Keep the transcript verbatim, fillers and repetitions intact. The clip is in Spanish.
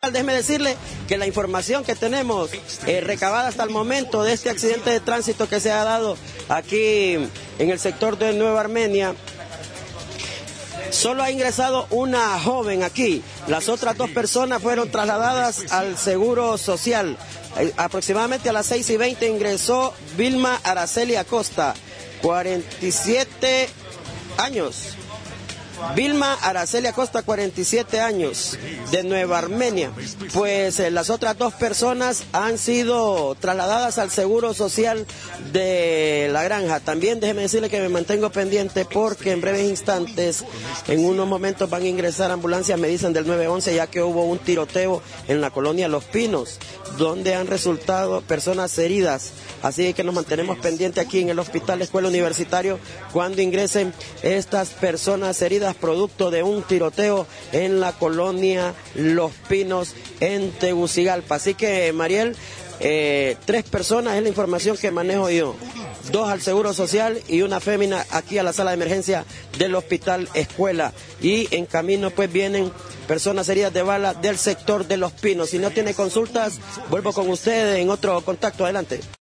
Déjeme decirle que la información que tenemos eh, recabada hasta el momento de este accidente de tránsito que se ha dado aquí en el sector de Nueva Armenia, solo ha ingresado una joven aquí. Las otras dos personas fueron trasladadas al Seguro Social. Eh, aproximadamente a las seis y veinte ingresó Vilma Araceli Acosta, cuarenta y siete años. Vilma Araceli Acosta, cuarenta y siete años, de Nueva Armenia. Pues eh, las otras dos personas han sido trasladadas al Seguro Social de La Granja. También déjeme decirle que me mantengo pendiente porque en breves instantes, en unos momentos van a ingresar ambulancias, me dicen, del nueve once, ya que hubo un tiroteo en la colonia Los Pinos, donde han resultado personas heridas. Así que nos mantenemos pendientes aquí en el Hospital Escuela Universitario cuando ingresen estas personas heridas producto de un tiroteo en la colonia Los Pinos en Tegucigalpa. Así que, Mariel, eh, tres personas es la información que manejo yo. Dos al Seguro Social y una fémina aquí a la sala de emergencia del Hospital Escuela. Y en camino pues vienen personas heridas de bala del sector de Los Pinos. Si no tiene consultas, vuelvo con ustedes en otro contacto. Adelante.